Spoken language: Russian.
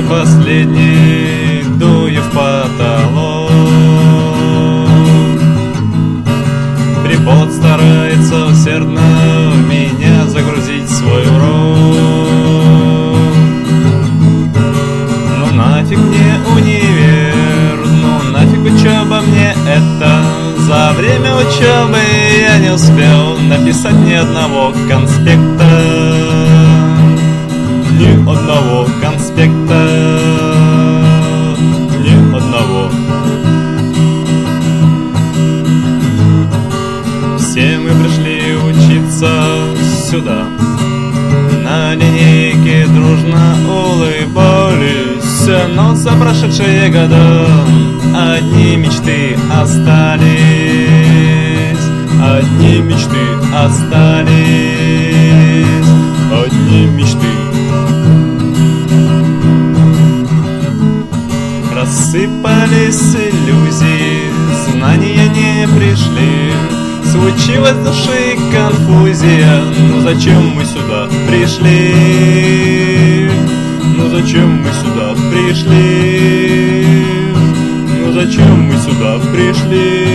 последний, дую в потолок. Препод старается усердно в меня загрузить свой урок. Ну нафиг мне универ, ну нафиг учеба мне это. За время учебы я не успел написать ни одного конспекта. Ни одного конспекта. Ни одного. Все мы пришли учиться сюда. На линейке дружно улыбались, но за прошедшие года одни мечты остались. Одни мечты остались. Одни мечты. Рассыпались иллюзии, знания не пришли. Случилась в душе конфузия. Ну зачем мы сюда пришли? Ну зачем мы сюда пришли? Ну зачем мы сюда пришли?